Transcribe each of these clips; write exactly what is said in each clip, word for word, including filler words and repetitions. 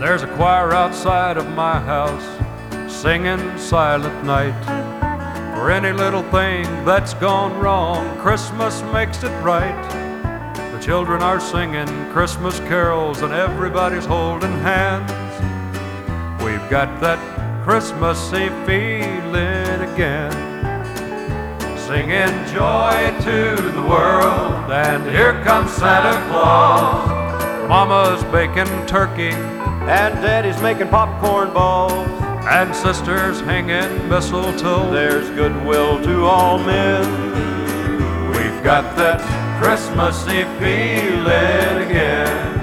There's a choir outside of my house singing Silent Night. For any little thing that's gone wrong, Christmas makes it right. The children are singing Christmas carols and everybody's holding hands. We've got that Christmassy feeling again. Singing joy to the world, and here comes Santa Claus. Mama's baking turkey, and Daddy's making popcorn balls, and Sister's hanging mistletoe. There's goodwill to all men. We've got that Christmassy feeling again.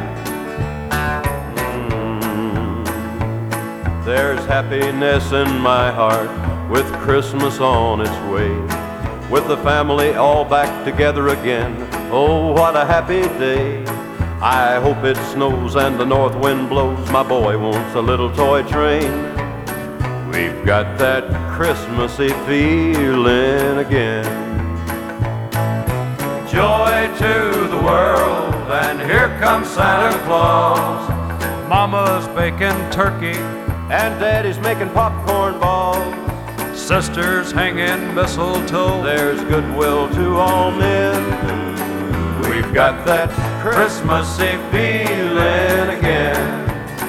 Mm. There's happiness in my heart with Christmas on its way, with the family all back together again. Oh, what a happy day. I hope it snows and the north wind blows. My boy wants a little toy train. We've got that Christmassy feeling again. Joy to the world, and here comes Santa Claus. Mama's baking turkey, and Daddy's making popcorn balls. Sister's hanging mistletoe. There's goodwill to all men. We've got that Christmassy feeling again.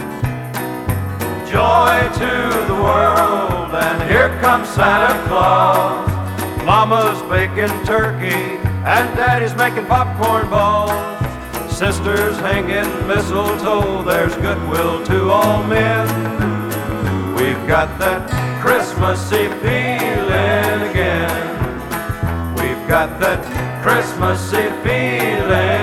Joy to the world, and here comes Santa Claus. Mama's baking turkey, and Daddy's making popcorn balls. Sister's hanging mistletoe. There's goodwill to all men. We've got that Christmassy feeling again. We've got that Christmassy feeling